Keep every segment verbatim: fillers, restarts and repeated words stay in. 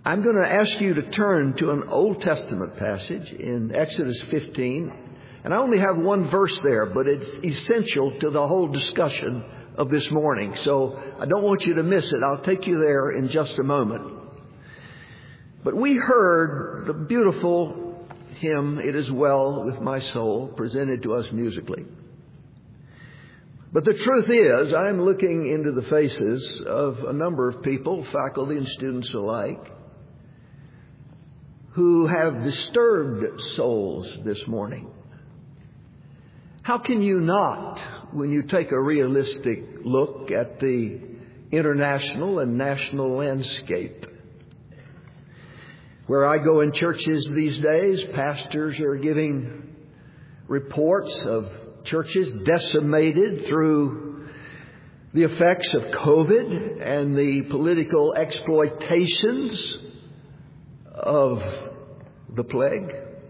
I'm going to ask you to turn to an Old Testament passage in Exodus fifteen. And I only have one verse there, but it's essential to the whole discussion of this morning. So I don't want you to miss it. I'll take you there in just a moment. But we heard the beautiful hymn, "It Is Well With My Soul," presented to us musically. But the truth is, I'm looking into the faces of a number of people, faculty and students alike, who have disturbed souls this morning. How can you not, when you take a realistic look at the international and national landscape? Where I go in churches these days, pastors are giving reports of churches decimated through the effects of COVID and the political exploitations of the plague.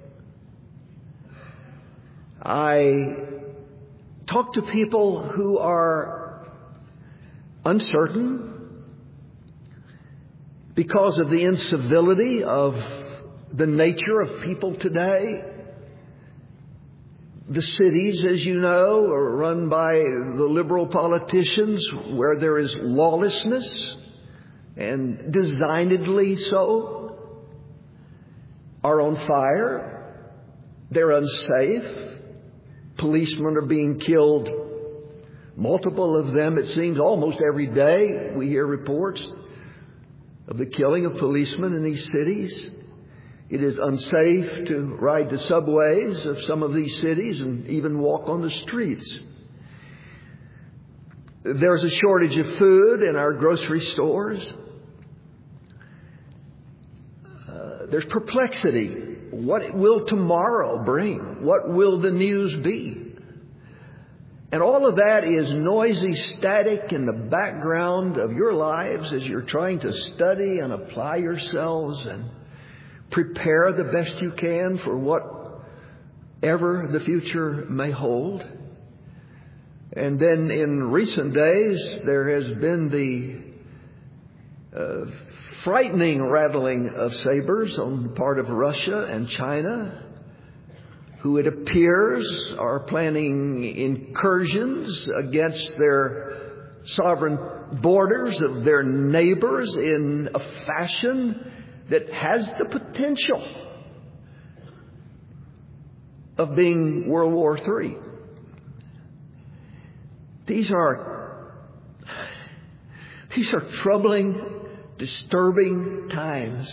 I talk to people who are uncertain because of the incivility of the nature of people today. The cities, as you know, are run by the liberal politicians where there is lawlessness, and designedly so, are on fire. They're unsafe. Policemen are being killed. Multiple of them, it seems, almost every day. We hear reports of the killing of policemen in these cities. It is unsafe to ride the subways of some of these cities and even walk on the streets. There's a shortage of food in our grocery stores. Uh, there's perplexity. What will tomorrow bring? What will the news be? And all of that is noisy static in the background of your lives as you're trying to study and apply yourselves and prepare the best you can for whatever the future may hold. And then in recent days, there has been the uh, frightening rattling of sabers on the part of Russia and China, who it appears are planning incursions against their sovereign borders of their neighbors in a fashion that has the potential of being World War Three. These are, these are troubling, disturbing times.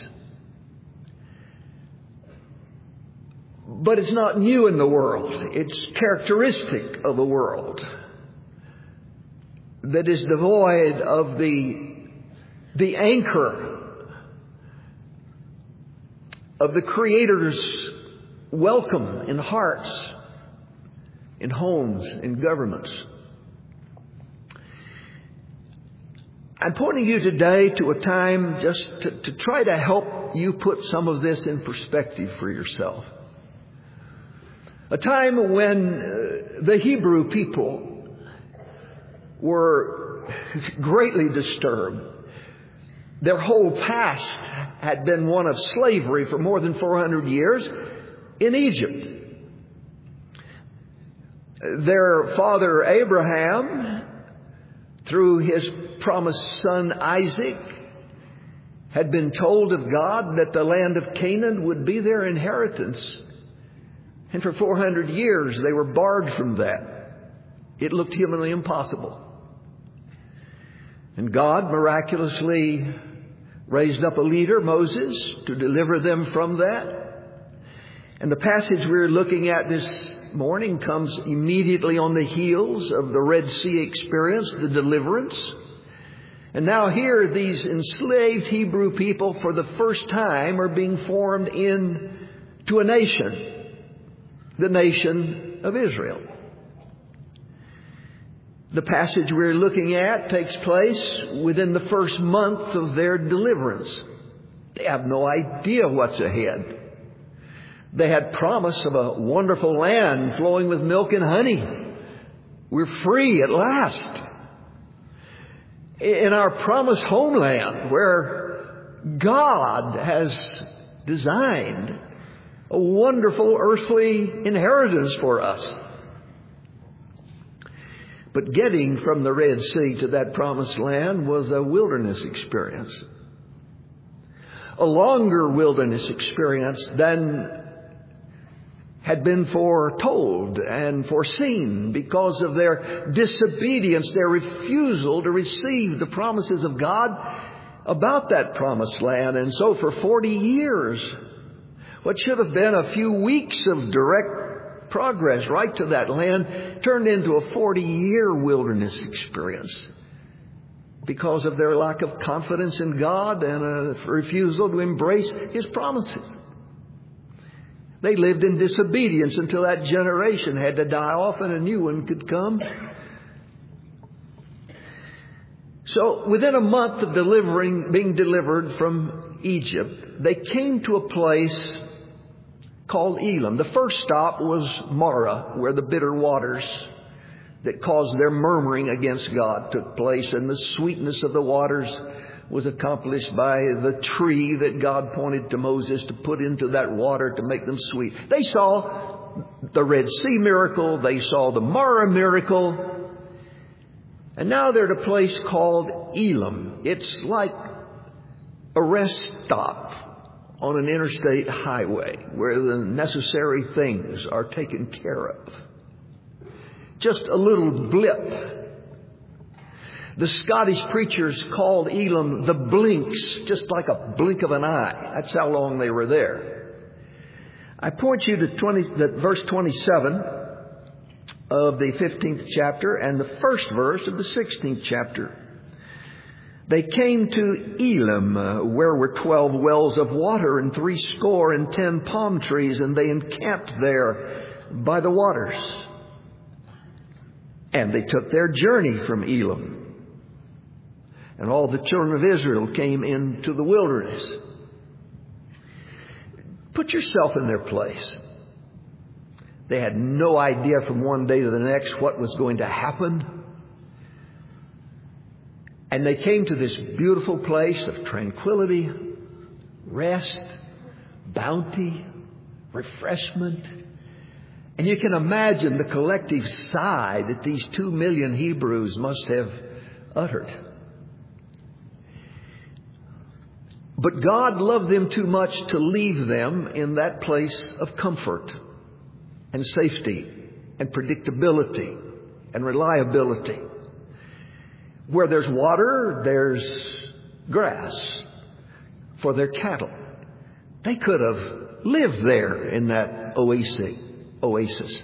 But it's not new in the world. It's characteristic of the world that is devoid of the, the anchor of the Creator's welcome in hearts, in homes, in governments. I'm pointing you today to a time just to, to try to help you put some of this in perspective for yourself. A time when uh, the Hebrew people were greatly disturbed. Their whole past had been one of slavery for more than four hundred years in Egypt. Their father Abraham, through his promised son Isaac, had been told of God that the land of Canaan would be their inheritance. And for four hundred years they were barred from that. It looked humanly impossible. And God miraculously raised up a leader, Moses, to deliver them from that. And the passage we're looking at this morning comes immediately on the heels of the Red Sea experience, the deliverance. And now here, these enslaved Hebrew people, for the first time, are being formed into a nation, the nation of Israel. The passage we're looking at takes place within the first month of their deliverance. They have no idea what's ahead. They had promise of a wonderful land flowing with milk and honey. We're free at last. In our promised homeland, where God has designed a wonderful earthly inheritance for us. But getting from the Red Sea to that promised land was a wilderness experience. A longer wilderness experience than had been foretold and foreseen because of their disobedience, their refusal to receive the promises of God about that promised land. And so for forty years, what should have been a few weeks of direct progress right to that land turned into a forty-year wilderness experience because of their lack of confidence in God and a refusal to embrace His promises. They lived in disobedience until that generation had to die off and a new one could come. So within a month of delivering, being delivered from Egypt, they came to a place called Elim. The first stop was Marah, where the bitter waters that caused their murmuring against God took place, and the sweetness of the waters was accomplished by the tree that God pointed to Moses to put into that water to make them sweet. They saw the Red Sea miracle. They saw the Marah miracle. And now they're at a place called Elim. It's like a rest stop on an interstate highway where the necessary things are taken care of. Just a little blip. The Scottish preachers called Elim the blinks, just like a blink of an eye. That's how long they were there. I point you to twenty, the verse twenty-seven of the fifteenth chapter and the first verse of the sixteenth chapter. They came to Elim, uh, where were twelve wells of water and three score and ten palm trees, and they encamped there by the waters. And they took their journey from Elim. And all the children of Israel came into the wilderness. Put yourself in their place. They had no idea from one day to the next what was going to happen. And they came to this beautiful place of tranquility, rest, bounty, refreshment. And you can imagine the collective sigh that these two million Hebrews must have uttered. But God loved them too much to leave them in that place of comfort and safety and predictability and reliability. Where there's water, there's grass for their cattle. They could have lived there in that oasis. oasis.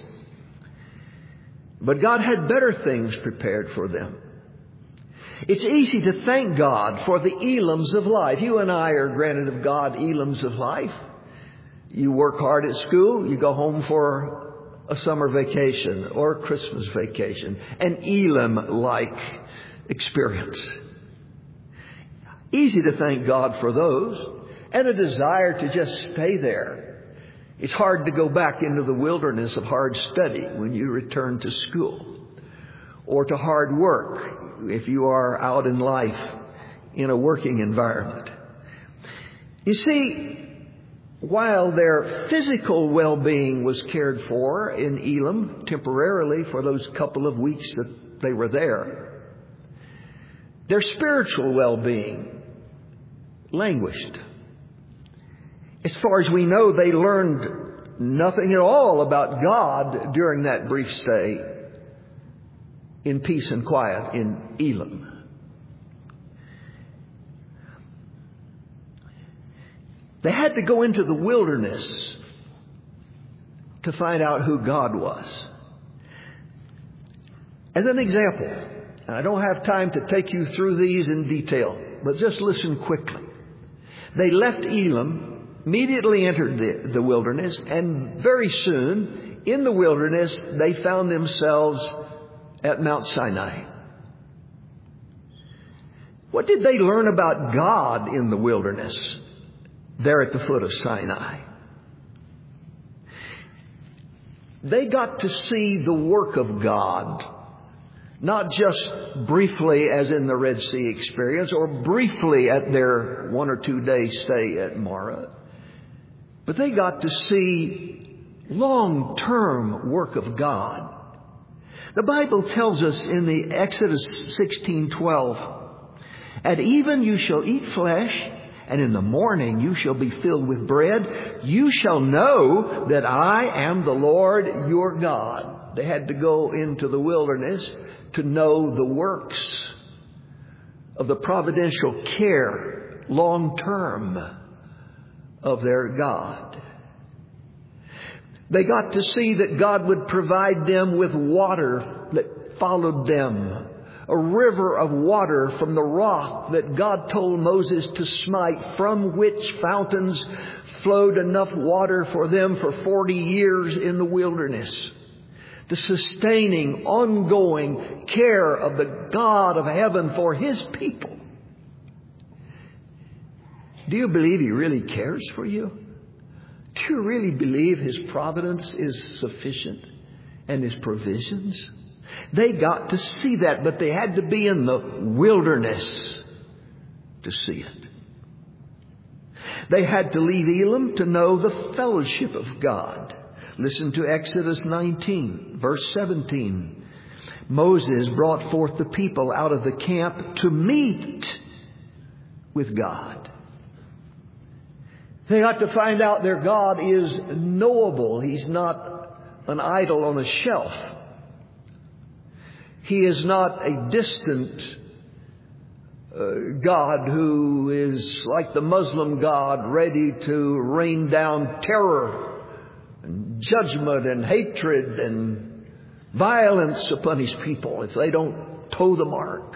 But God had better things prepared for them. It's easy to thank God for the Elims of life. You and I are granted of God Elims of life. You work hard at school, you go home for a summer vacation or a Christmas vacation, an Elim-like experience. Easy to thank God for those, and a desire to just stay there. It's hard to go back into the wilderness of hard study when you return to school, or to hard work if you are out in life in a working environment. You see, while their physical well-being was cared for in Elim temporarily for those couple of weeks that they were there, their spiritual well-being languished. As far as we know, they learned nothing at all about God during that brief stay in peace and quiet in Elim. They had to go into the wilderness to find out who God was. As an example, and I don't have time to take you through these in detail, but just listen quickly. They left Elim, immediately entered the, the wilderness, and very soon in the wilderness they found themselves at Mount Sinai. What did they learn about God in the wilderness there at the foot of Sinai? They got to see the work of God Not just briefly as in the Red Sea experience or briefly at their one or two day stay at Marah, but they got to see long-term work of God. The Bible tells us in the Exodus sixteen twelve, "At even you shall eat flesh, and in the morning you shall be filled with bread. You shall know that I am the Lord your God." They had to go into the wilderness to know the works of the providential care, long term, of their God. They got to see that God would provide them with water that followed them. A river of water from the rock that God told Moses to smite, from which fountains flowed enough water for them for forty years in the wilderness. The sustaining, ongoing care of the God of heaven for His people. Do you believe He really cares for you? Do you really believe His providence is sufficient and His provisions? They got to see that, but they had to be in the wilderness to see it. They had to leave Elim to know the fellowship of God. Listen to Exodus nineteen, verse seventeen. Moses brought forth the people out of the camp to meet with God. They got to find out their God is knowable. He's not an idol on a shelf. He is not a distant uh, God who is like the Muslim God, ready to rain down terror and judgment and hatred and violence upon His people if they don't toe the mark.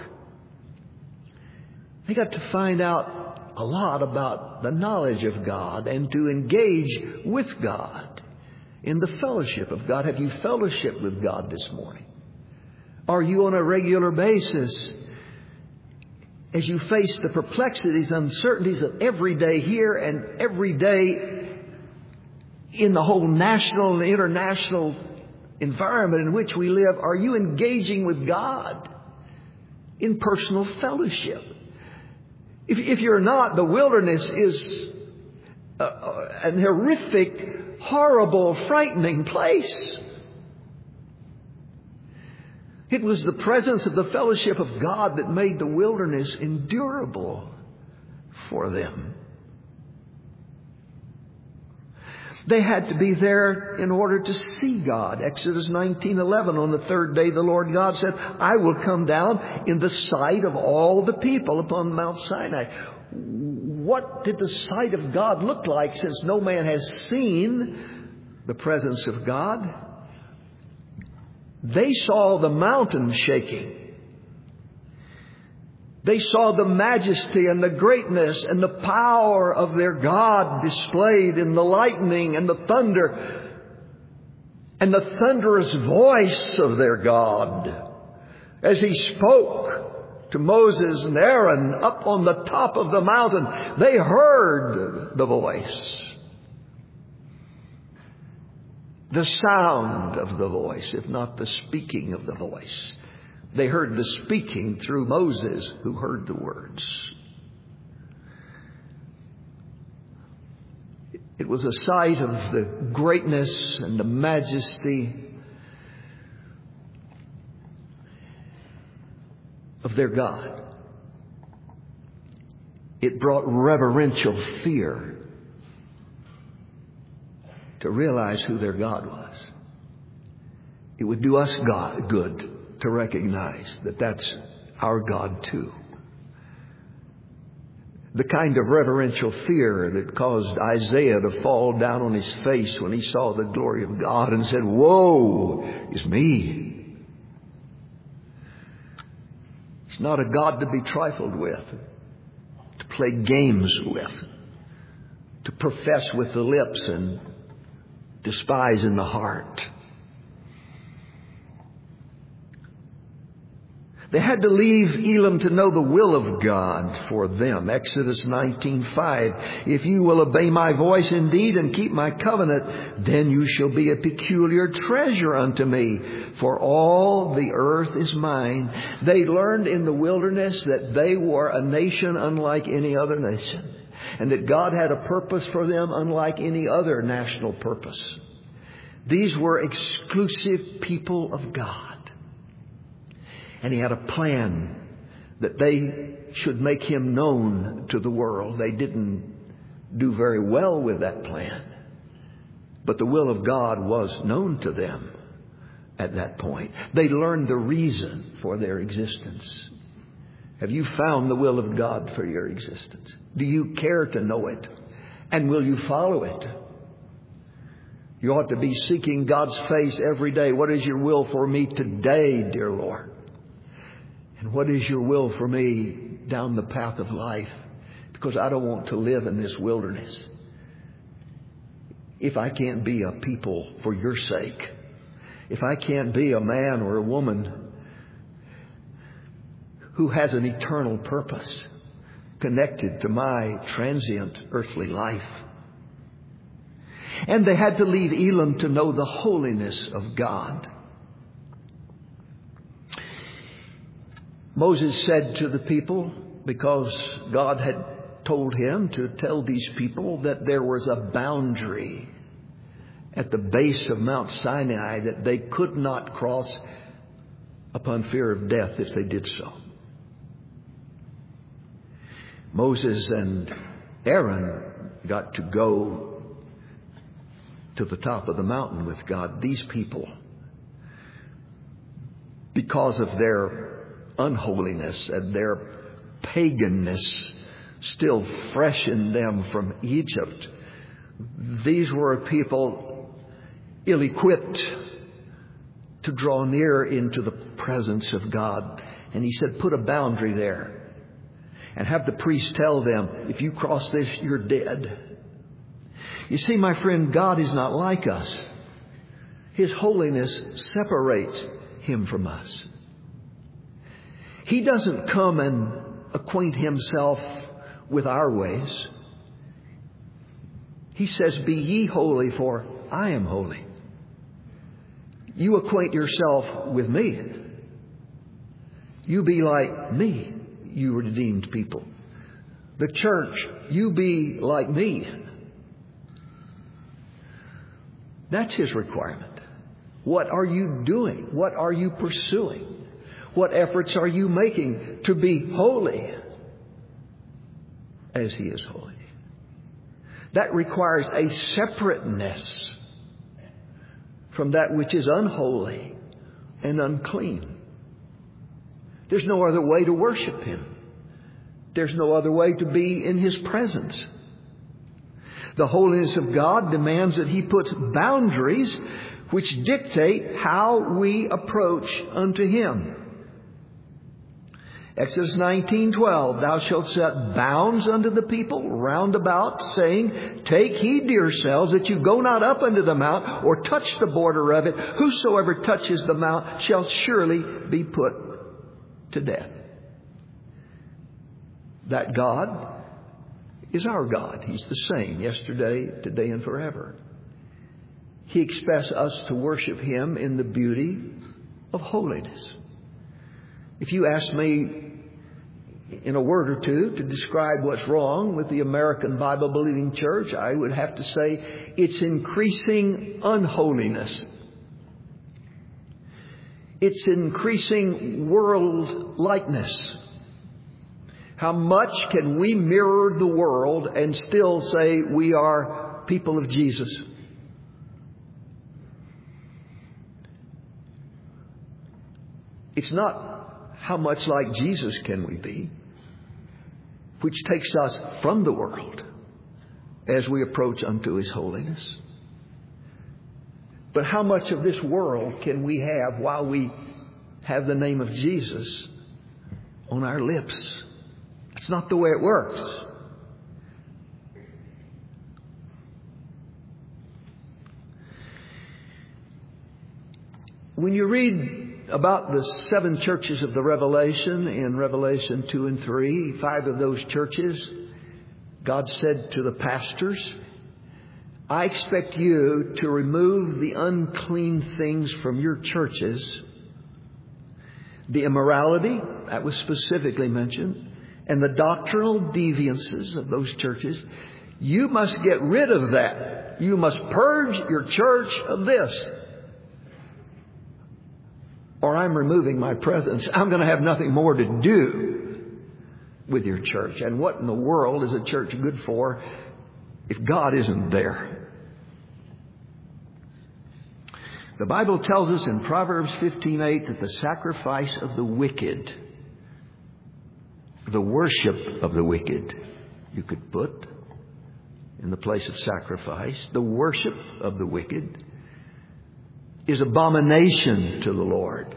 They got to find out a lot about the knowledge of God and to engage with God in the fellowship of God. Have you fellowship with God this morning? Are you on a regular basis, as you face the perplexities, uncertainties of every day here and every day in the whole national and international environment in which we live, are you engaging with God in personal fellowship? If, if you're not, the wilderness is a, a, an horrific, horrible, frightening place. It was the presence of the fellowship of God that made the wilderness endurable for them. They had to be there in order to see God. Exodus nineteen eleven, on the third day the Lord God said, "I will come down in the sight of all the people upon Mount Sinai." What did the sight of God look like, since no man has seen the presence of God? They saw the mountain shaking. They saw the majesty and the greatness and the power of their God displayed in the lightning and the thunder and the thunderous voice of their God as He spoke to Moses and Aaron up on the top of the mountain. They heard the voice, the sound of the voice, if not the speaking of the voice. They heard the speaking through Moses, who heard the words. It was a sight of the greatness and the majesty of their God. It brought reverential fear to realize who their God was. It would do us God good to recognize that that's our God too. The kind of reverential fear that caused Isaiah to fall down on his face when he saw the glory of God and said, "Woe is me." It's not a God to be trifled with, to play games with, to profess with the lips and despise in the heart. They had to leave Elim to know the will of God for them. Exodus nineteen five. If you will obey my voice indeed and keep my covenant, then you shall be a peculiar treasure unto me, for all the earth is mine. They learned in the wilderness that they were a nation unlike any other nation, and that God had a purpose for them unlike any other national purpose. These were exclusive people of God. And He had a plan that they should make Him known to the world. They didn't do very well with that plan, but the will of God was known to them at that point. They learned the reason for their existence. Have you found the will of God for your existence? Do you care to know it? And will you follow it? You ought to be seeking God's face every day. What is your will for me today, dear Lord? And what is your will for me down the path of life? Because I don't want to live in this wilderness if I can't be a people for your sake. If I can't be a man or a woman who has an eternal purpose connected to my transient earthly life. And they had to leave Elim to know the holiness of God. Moses said to the people, because God had told him to tell these people that there was a boundary at the base of Mount Sinai that they could not cross upon fear of death if they did so. Moses and Aaron got to go to the top of the mountain with God. These people, because of their unholiness and their paganness still fresh in them from Egypt, these were people ill-equipped to draw near into the presence of God. And He said, put a boundary there and have the priest tell them, if you cross this, you're dead. You see, my friend, God is not like us. His holiness separates Him from us. He doesn't come and acquaint Himself with our ways. He says, be ye holy, for I am holy. You acquaint yourself with me. You be like me, you redeemed people. The church, you be like me. That's His requirement. What are you doing? What are you pursuing? What efforts are you making to be holy as He is holy? That requires a separateness from that which is unholy and unclean. There's no other way to worship Him. There's no other way to be in His presence. The holiness of God demands that He puts boundaries which dictate how we approach unto Him. Exodus nineteen twelve, thou shalt set bounds unto the people round about, saying, take heed to yourselves that you go not up unto the mount or touch the border of it. Whosoever touches the mount shall surely be put to death. That God is our God. He's the same yesterday, today, and forever. He expects us to worship Him in the beauty of holiness. If you ask me in a word or two to describe what's wrong with the American Bible-believing church, I would have to say it's increasing unholiness. It's increasing world-likeness. How much can we mirror the world and still say we are people of Jesus? It's not how much like Jesus can we be, which takes us from the world as we approach unto His holiness. But how much of this world can we have while we have the name of Jesus on our lips? It's not the way it works. When you read about the seven churches of the Revelation in Revelation two and three, five of those churches, God said to the pastors, I expect you to remove the unclean things from your churches. The immorality, that was specifically mentioned, and the doctrinal deviances of those churches. You must get rid of that. You must purge your church of this. Or I'm removing my presence. I'm going to have nothing more to do with your church. And what in the world is a church good for if God isn't there? The Bible tells us in Proverbs fifteen eight that the sacrifice of the wicked, the worship of the wicked, you could put in the place of sacrifice, the worship of the wicked is abomination to the Lord.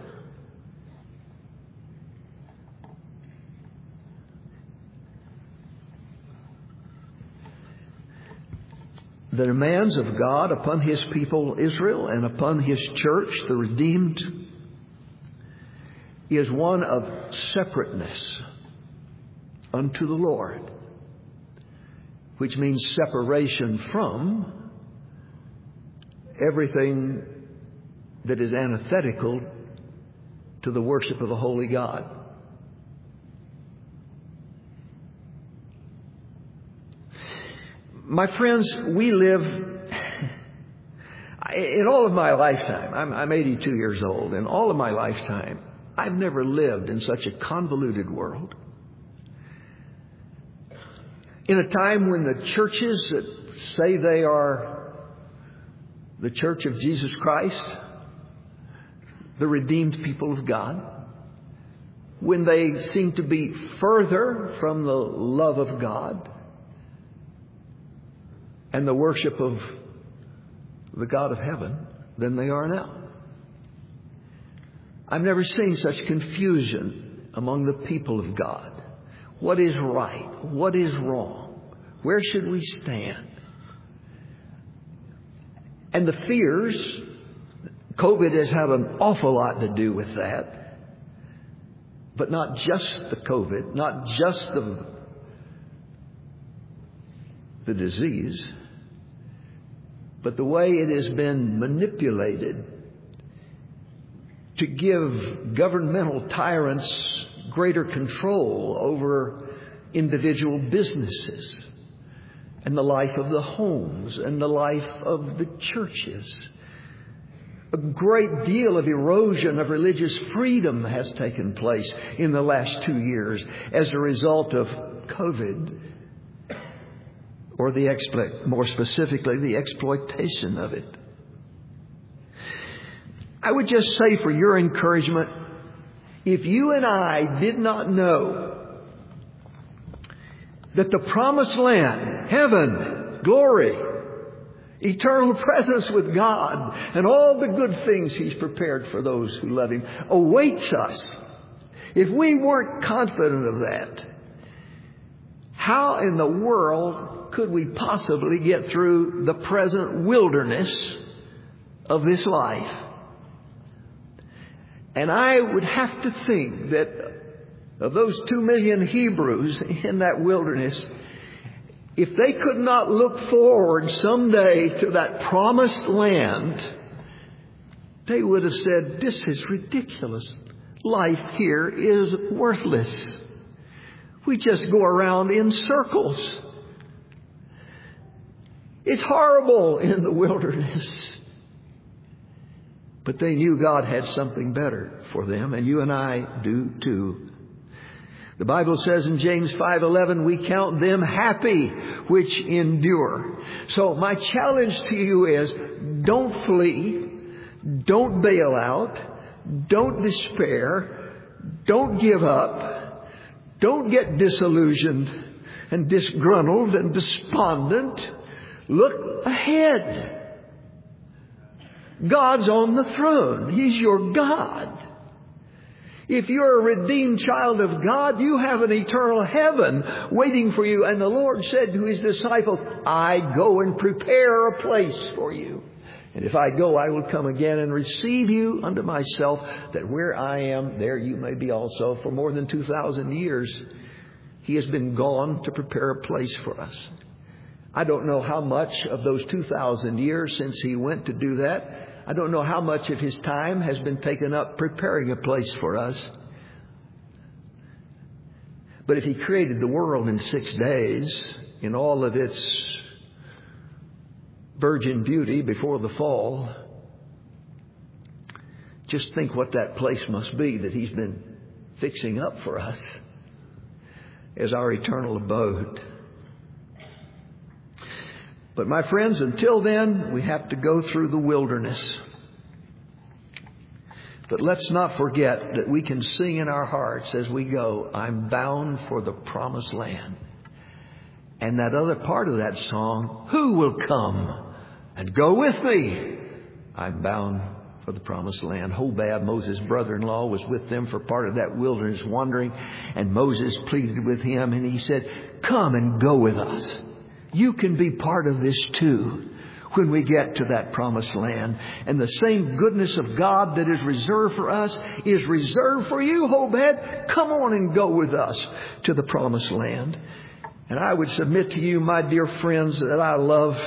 The demands of God upon His people Israel and upon His church, the redeemed, is one of separateness unto the Lord, which means separation from everything that is antithetical to the worship of a holy God. My friends, we live, in all of my lifetime, I'm, I'm eighty-two years old, in all of my lifetime, I've never lived in such a convoluted world. In a time when the churches that say they are the Church of Jesus Christ, the redeemed people of God, when they seem to be further from the love of God and the worship of the God of heaven than they are now. I've never seen such confusion among the people of God. What is right? What is wrong? Where should we stand? And the fears, COVID has had an awful lot to do with that. But not just the COVID, not just the, the disease, but the way it has been manipulated to give governmental tyrants greater control over individual businesses and the life of the homes and the life of the churches. A great deal of erosion of religious freedom has taken place in the last two years as a result of COVID, or the exploit, more specifically, the exploitation of it. I would just say for your encouragement, if you and I did not know that the promised land, heaven, glory, eternal presence with God, and all the good things He's prepared for those who love Him awaits us, if we weren't confident of that, how in the world could we possibly get through the present wilderness of this life? And I would have to think that of those two million Hebrews in that wilderness, if they could not look forward someday to that promised land, they would have said, this is ridiculous. Life here is worthless. We just go around in circles. It's horrible in the wilderness. But they knew God had something better for them, and you and I do too. The Bible says in James five eleven, we count them happy which endure. So my challenge to you is, don't flee, don't bail out, don't despair, don't give up, don't get disillusioned and disgruntled and despondent. Look ahead. God's on the throne. He's your God. If you're a redeemed child of God, you have an eternal heaven waiting for you. And the Lord said to His disciples, I go and prepare a place for you. And if I go, I will come again and receive you unto myself, that where I am, there you may be also. For more than two thousand years, He has been gone to prepare a place for us. I don't know how much of those two thousand years since He went to do that. I don't know how much of His time has been taken up preparing a place for us. But if He created the world in six days, in all of its virgin beauty before the fall, just think what that place must be that He's been fixing up for us as our eternal abode. But my friends, until then, we have to go through the wilderness. But let's not forget that we can sing in our hearts as we go, I'm bound for the promised land. And that other part of that song, who will come and go with me? I'm bound for the promised land. Hobab, Moses' brother-in-law, was with them for part of that wilderness wandering. And Moses pleaded with him and he said, come and go with us. You can be part of this too when we get to that promised land. And the same goodness of God that is reserved for us is reserved for you, Hobab. Come on and go with us to the promised land. And I would submit to you, my dear friends, that I love,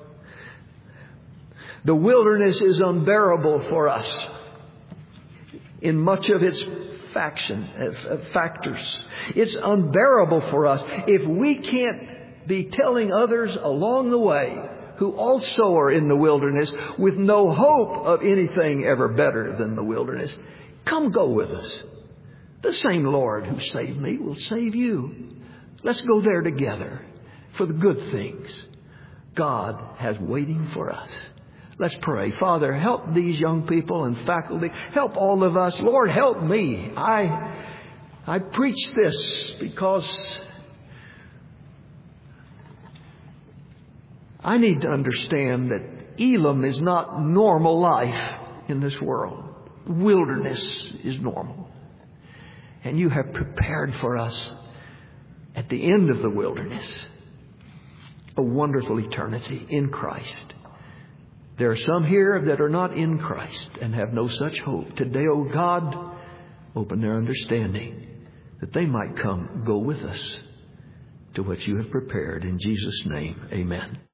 the wilderness is unbearable for us in much of its faction, uh, factors. It's unbearable for us if we can't be telling others along the way who also are in the wilderness with no hope of anything ever better than the wilderness. Come go with us. The same Lord who saved me will save you. Let's go there together for the good things God has waiting for us. Let's pray. Father, help these young people and faculty. Help all of us. Lord, help me. I, I preach this because I need to understand that Elam is not normal life in this world. Wilderness is normal. And you have prepared for us at the end of the wilderness a wonderful eternity in Christ. There are some here that are not in Christ and have no such hope. Today, O God, open their understanding that they might come, go with us to what you have prepared. In Jesus' name, amen.